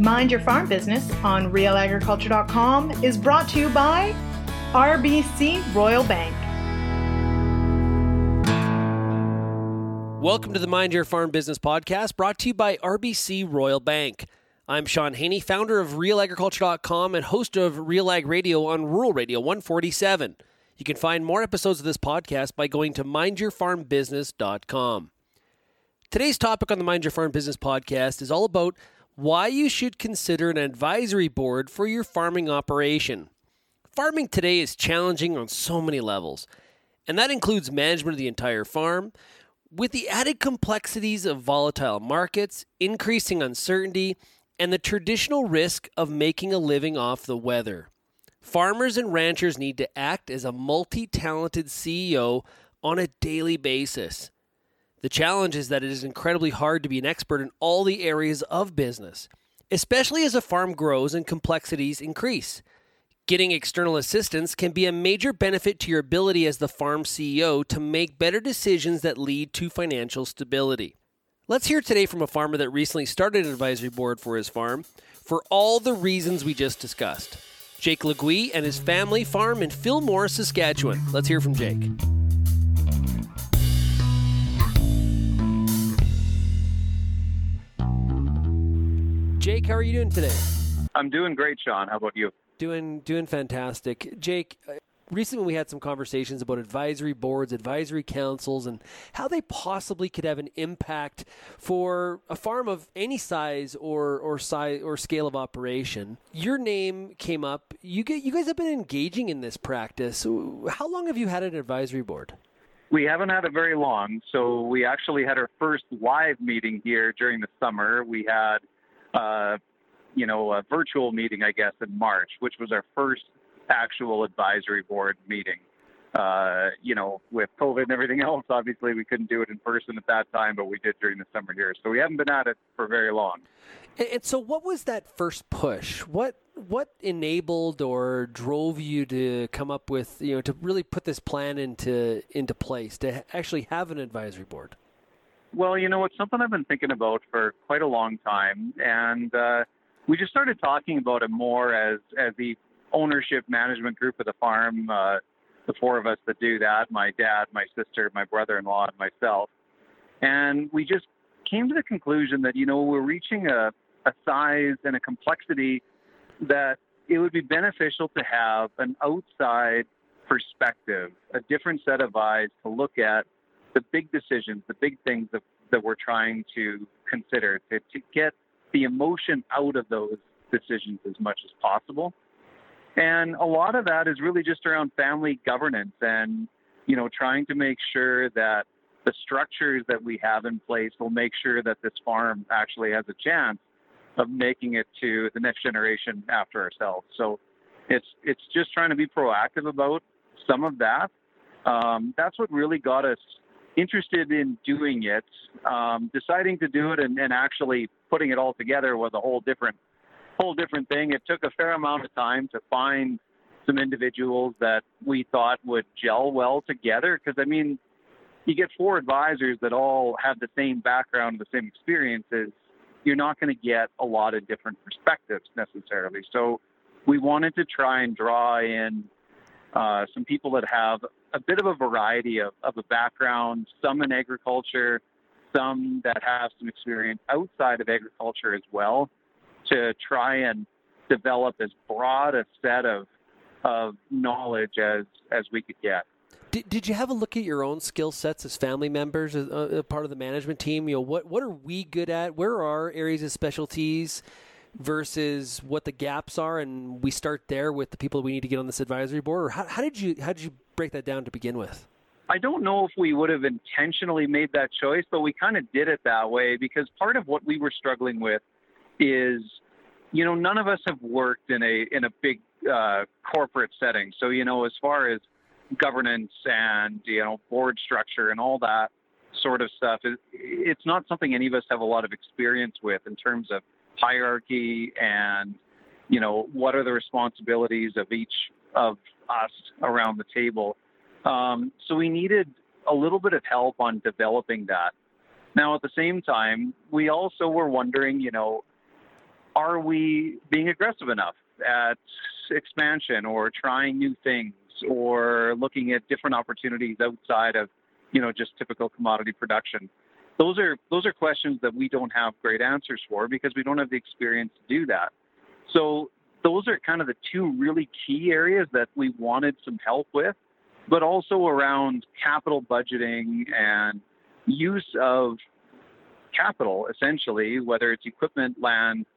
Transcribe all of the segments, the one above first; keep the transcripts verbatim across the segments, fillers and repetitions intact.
Mind Your Farm Business on real agriculture dot com is brought to you by R B C Royal Bank. Welcome to the Mind Your Farm Business podcast, brought to you by R B C Royal Bank. I'm Sean Haney, founder of real agriculture dot com and host of Real Ag Radio on Rural Radio one forty-seven. You can find more episodes of this podcast by going to mind your farm business dot com. Today's topic on the Mind Your Farm Business podcast is all about why you should consider an advisory board for your farming operation. Farming today is challenging on so many levels, and that includes management of the entire farm, with the added complexities of volatile markets, increasing uncertainty, and the traditional risk of making a living off the weather. Farmers and ranchers need to act as a multi-talented C E O on a daily basis. The challenge is that it is incredibly hard to be an expert in all the areas of business, especially as a farm grows and complexities increase. Getting external assistance can be a major benefit to your ability as the farm C E O to make better decisions that lead to financial stability. Let's hear today from a farmer that recently started an advisory board for his farm for all the reasons we just discussed. Jake Legui and his family farm in Fillmore, Saskatchewan. Let's hear from Jake. Jake, how are you doing today? I'm doing great, Sean. How about you? Doing doing fantastic. Jake, recently we had some conversations about advisory boards, advisory councils, and how they possibly could have an impact for a farm of any size or or size or scale of operation. Your name came up. You get you guys have been engaging in this practice. How long have you had an advisory board? We haven't had it very long. So we actually had our first live meeting here during the summer. We had uh, you know, a virtual meeting, I guess, in March, which was our first actual advisory board meeting. Uh, you know, with COVID and everything else, obviously we couldn't do it in person at that time, but we did during the summer here. So we haven't been at it for very long. And, and so what was that first push? What what enabled or drove you to come up with, you know, to really put this plan into into place, to actually have an advisory board? Well, you know, it's something I've been thinking about for quite a long time. And uh, we just started talking about it more as, as the ownership management group of the farm, uh, the four of us that do that, my dad, my sister, my brother-in-law, and myself. And we just came to the conclusion that, you know, we're reaching a, a size and a complexity that it would be beneficial to have an outside perspective, a different set of eyes to look at the big decisions, the big things that, that we're trying to consider, to, to get the emotion out of those decisions as much as possible. And a lot of that is really just around family governance and, you know, trying to make sure that the structures that we have in place will make sure that this farm actually has a chance of making it to the next generation after ourselves. So it's it's just trying to be proactive about some of that. Um, that's what really got us interested in doing it. Um, deciding to do it and, and actually putting it all together was a whole different whole different thing. It took a fair amount of time to find some individuals that we thought would gel well together. Because, I mean, you get four advisors that all have the same background, the same experiences. You're not going to get a lot of different perspectives necessarily. So we wanted to try and draw in uh, some people that have a bit of a variety of, of a background, some in agriculture, some that have some experience outside of agriculture as well, to try and develop as broad a set of of knowledge as, as we could get. Did, did you have a look at your own skill sets as family members, as a, a part of the management team? You know, what what are we good at? Where are our areas of specialties versus what the gaps are, and we start there with the people we need to get on this advisory board? Or how, how did you how did you break that down to begin with? I don't know if we would have intentionally made that choice, but we kind of did it that way because part of what we were struggling with is, you know, none of us have worked in a in a big uh, corporate setting. So, you know, as far as governance and, you know, board structure and all that sort of stuff, it, it's not something any of us have a lot of experience with in terms of hierarchy and, you know, what are the responsibilities of each of us around the table. Um, so we needed a little bit of help on developing that. Now, at the same time, we also were wondering, you know, are we being aggressive enough at expansion or trying new things or looking at different opportunities outside of, you know, just typical commodity production? Those are those are questions that we don't have great answers for because we don't have the experience to do that. So those are kind of the two really key areas that we wanted some help with, but also around capital budgeting and use of capital, essentially, whether it's equipment, land,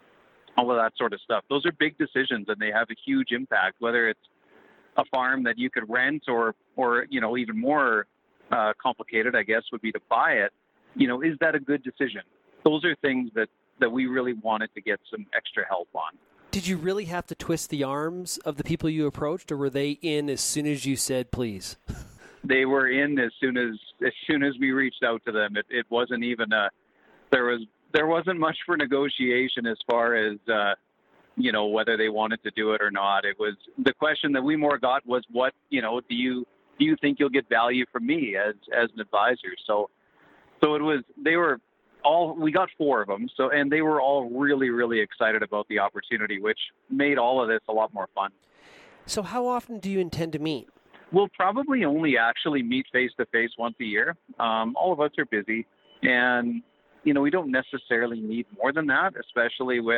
all of that sort of stuff. Those are big decisions and they have a huge impact, whether it's a farm that you could rent or, or you know, even more uh, complicated, I guess, would be to buy it. You know, is that a good decision? Those are things that, that we really wanted to get some extra help on. Did you really have to twist the arms of the people you approached, or were they in as soon as you said, please? They were in as soon as as soon as we reached out to them. It, it wasn't even a there was there wasn't much for negotiation as far as uh, you know, whether they wanted to do it or not. It was the question that we more got was, what, you know, do you do you think you'll get value from me as as an advisor? So so it was they were all we got four of them. So and they were all really really excited about the opportunity, which made all of this a lot more fun. So how often do you intend to meet? We'll probably only actually meet face-to-face once a year. Um, all of us are busy, and, you know, we don't necessarily need more than that, especially with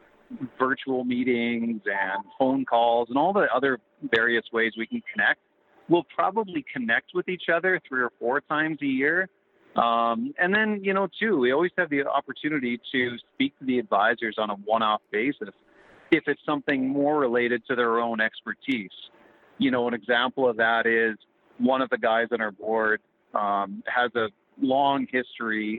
virtual meetings and phone calls and all the other various ways we can connect. We'll probably connect with each other three or four times a year. Um, and then, you know, too, we always have the opportunity to speak to the advisors on a one-off basis if it's something more related to their own expertise. You know, an example of that is one of the guys on our board um, has a long history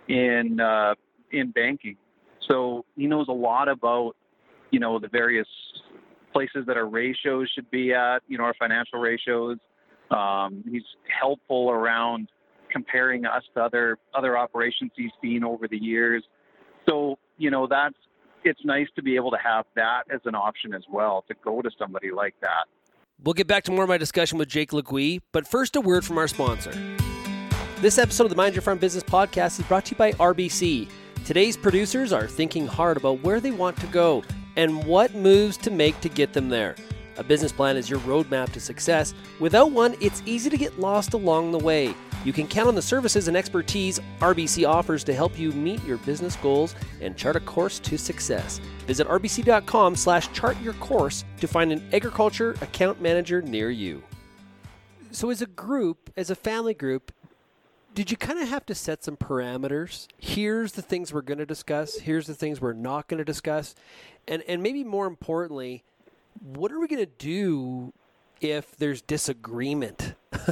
in uh, in banking. So he knows a lot about, you know, the various places that our ratios should be at, you know, our financial ratios. Um, he's helpful around comparing us to other other operations he's seen over the years. So, you know, that's it's nice to be able to have that as an option as well, to go to somebody like that. We'll get back to more of my discussion with Jake Legui, but first a word from our sponsor. This episode of the Mind Your Farm Business Podcast is brought to you by R B C. Today's producers are thinking hard about where they want to go and what moves to make to get them there. A business plan is your roadmap to success. Without one, it's easy to get lost along the way. You can count on the services and expertise R B C offers to help you meet your business goals and chart a course to success. Visit rbc.com slash chart your course to find an agriculture account manager near you. So as a group, as a family group, did you kind of have to set some parameters? Here's the things we're going to discuss. Here's the things we're not going to discuss. And and maybe more importantly, what are we going to do if there's disagreement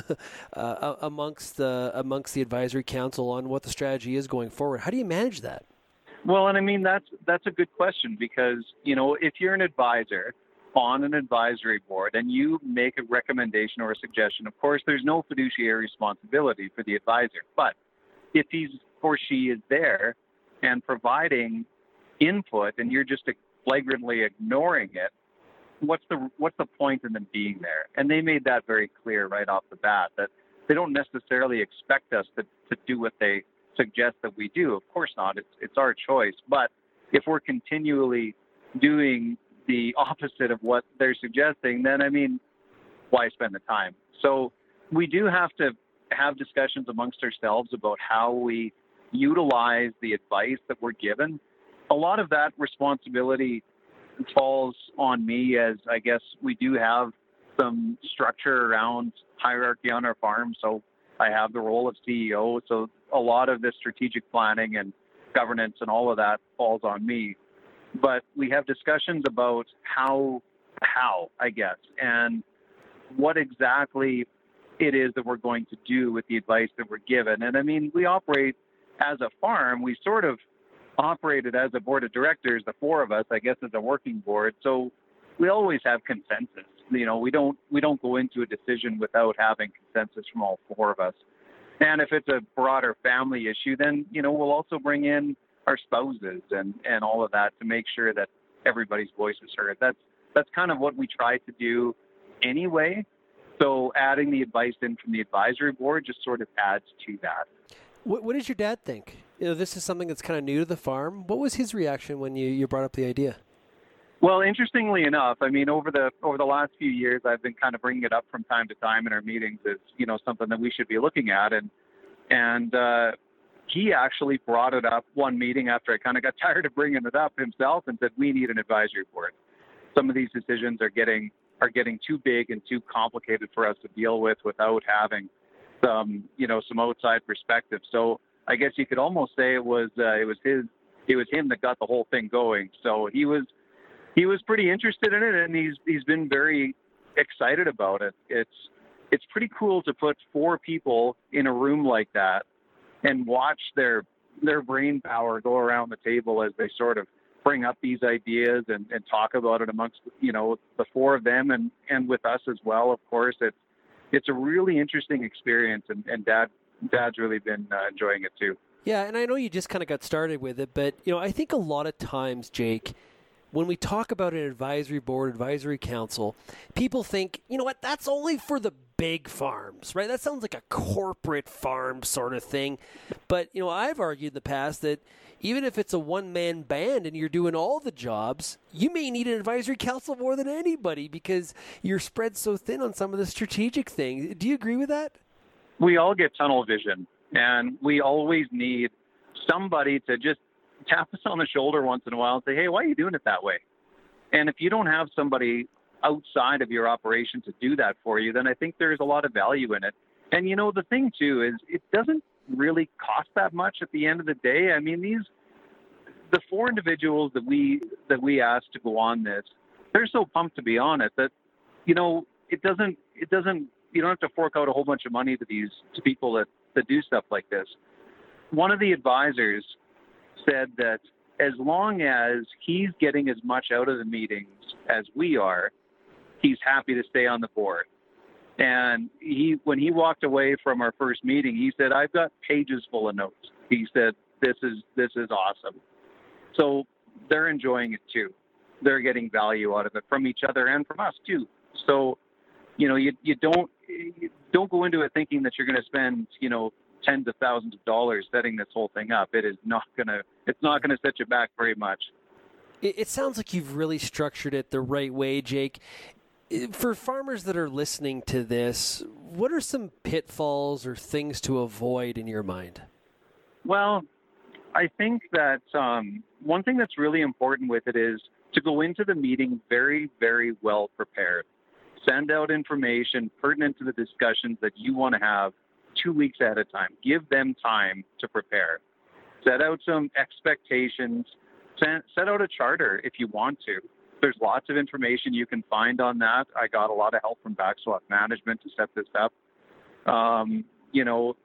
uh, amongst the amongst the advisory council on what the strategy is going forward? How do you manage that? Well, and I mean, that's that's a good question because, you know, if you're an advisor on an advisory board and you make a recommendation or a suggestion, of course, there's no fiduciary responsibility for the advisor. But if he's or she is there and providing input and you're just flagrantly ignoring it, what's the what's the point in them being there? And they made that very clear right off the bat, that they don't necessarily expect us to, to do what they suggest that we do. Of course not. It's it's our choice. But if we're continually doing the opposite of what they're suggesting, then, I mean, why spend the time? So we do have to have discussions amongst ourselves about how we utilize the advice that we're given. A lot of that responsibility falls on me, as I guess we do have some structure around hierarchy on our farm. So I have the role of C E O. So a lot of the strategic planning and governance and all of that falls on me. But we have discussions about how, how, I guess, and what exactly it is that we're going to do with the advice that we're given. And I mean, we operate as a farm. We sort of operated as a board of directors, the four of us, I guess, as a working board. So we always have consensus. You know, we don't we don't go into a decision without having consensus from all four of us. And if it's a broader family issue, then, you know, we'll also bring in our spouses and, and all of that to make sure that everybody's voice is heard. That's that's kind of what we try to do anyway. So adding the advice in from the advisory board just sort of adds to that. What, what does your dad think? You know, this is something that's kind of new to the farm. What was his reaction when you, you brought up the idea? Well, interestingly enough, I mean, over the over the last few years, I've been kind of bringing it up from time to time in our meetings as, you know, something that we should be looking at. And and uh, he actually brought it up one meeting after I kind of got tired of bringing it up himself and said, we need an advisory board. Some of these decisions are getting are getting too big and too complicated for us to deal with without having some, you know, some outside perspective. So I guess you could almost say it was uh, it was his it was him that got the whole thing going. So he was he was pretty interested in it, and he's he's been very excited about it. It's it's pretty cool to put four people in a room like that and watch their their brain power go around the table as they sort of bring up these ideas and, and talk about it amongst, you know, the four of them and, and with us as well. Of course, it's it's a really interesting experience, and, and Dad Dad's really been uh, enjoying it too. Yeah, and I know you just kind of got started with it, but you know, I think a lot of times, Jake, when we talk about an advisory board, advisory council, people think, you know what, that's only for the big farms, right? That sounds like a corporate farm sort of thing. But, you know, I've argued in the past that even if it's a one-man band and you're doing all the jobs, you may need an advisory council more than anybody because you're spread so thin on some of the strategic things. Do you agree with that? We all get tunnel vision, and we always need somebody to just tap us on the shoulder once in a while and say, hey, why are you doing it that way? And if you don't have somebody outside of your operation to do that for you, then I think there's a lot of value in it. And, you know, the thing, too, is it doesn't really cost that much at the end of the day. I mean, these the four individuals that we that we asked to go on this, they're so pumped to be on it that, you know, it doesn't it doesn't you don't have to fork out a whole bunch of money to these to people that, that do stuff like this. One of the advisors said that as long as he's getting as much out of the meetings as we are, he's happy to stay on the board. And he, when he walked away from our first meeting, he said, I've got pages full of notes. He said, this is, this is awesome. So they're enjoying it too. They're getting value out of it from each other and from us too. So, you know, you, you don't, you don't go into it thinking that you're going to spend, you know, tens of thousands of dollars setting this whole thing up. It is not going to, it's not going to set you back very much. It, it sounds like you've really structured it the right way, Jake. For farmers that are listening to this, what are some pitfalls or things to avoid in your mind? Well, I think that um, one thing that's really important with it is to go into the meeting very, very well prepared. Send out information pertinent to the discussions that you want to have two weeks at a time. Give them time to prepare. Set out some expectations. Set, set out a charter if you want to. There's lots of information you can find on that. I got a lot of help from Backswap Management to set this up. Um, you know,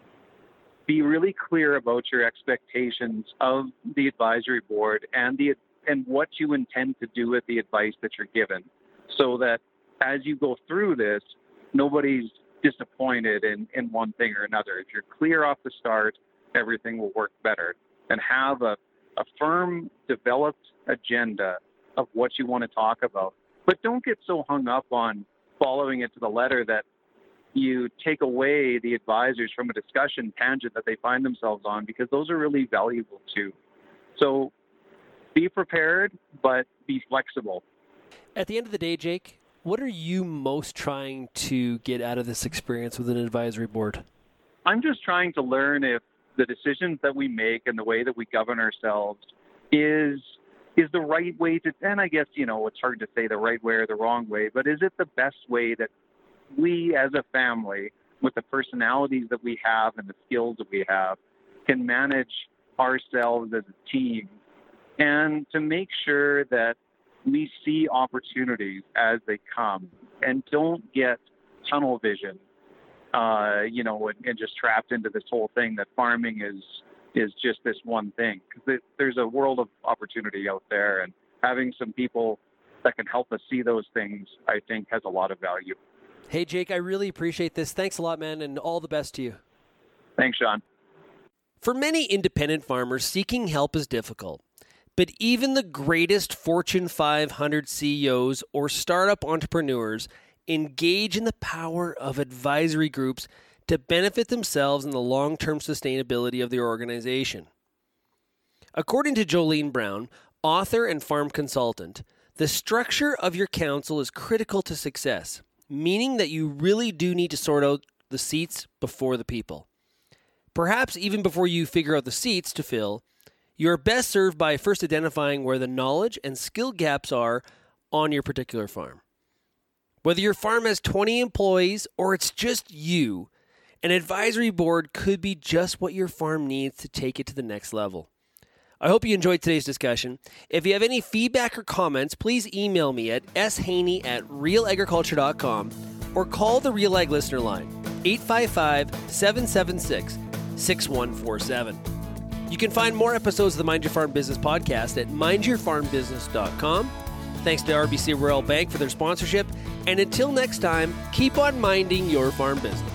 be really clear about your expectations of the advisory board and the and what you intend to do with the advice that you're given, so that as you go through this, nobody's disappointed in, in one thing or another. If you're clear off the start, everything will work better. And have a, a firm, developed agenda of what you want to talk about. But don't get so hung up on following it to the letter that you take away the advisors from a discussion tangent that they find themselves on, because those are really valuable too. So be prepared, but be flexible. At the end of the day, Jake, what are you most trying to get out of this experience with an advisory board? I'm just trying to learn if the decisions that we make and the way that we govern ourselves is is the right way to, and I guess, you know, it's hard to say the right way or the wrong way, but is it the best way that we as a family, with the personalities that we have and the skills that we have, can manage ourselves as a team, and to make sure that we see opportunities as they come and don't get tunnel vision, uh, you know, and, and just trapped into this whole thing that farming is is just this one thing. Because there's a world of opportunity out there, and having some people that can help us see those things, I think, has a lot of value. Hey, Jake, I really appreciate this. Thanks a lot, man, and all the best to you. Thanks, Sean. For many independent farmers, seeking help is difficult. But even the greatest Fortune five hundred C E Os or startup entrepreneurs engage in the power of advisory groups to benefit themselves and the long-term sustainability of their organization. According to Jolene Brown, author and farm consultant, the structure of your council is critical to success, meaning that you really do need to sort out the seats before the people. Perhaps even before you figure out the seats to fill, you are best served by first identifying where the knowledge and skill gaps are on your particular farm. Whether your farm has twenty employees or it's just you, an advisory board could be just what your farm needs to take it to the next level. I hope you enjoyed today's discussion. If you have any feedback or comments, please email me at s haney at real agriculture dot com or call the Real Ag listener line, eight five five, seven seven six, six one four seven. You can find more episodes of the Mind Your Farm Business podcast at mind your farm business dot com. Thanks to R B C Royal Bank for their sponsorship. And until next time, keep on minding your farm business.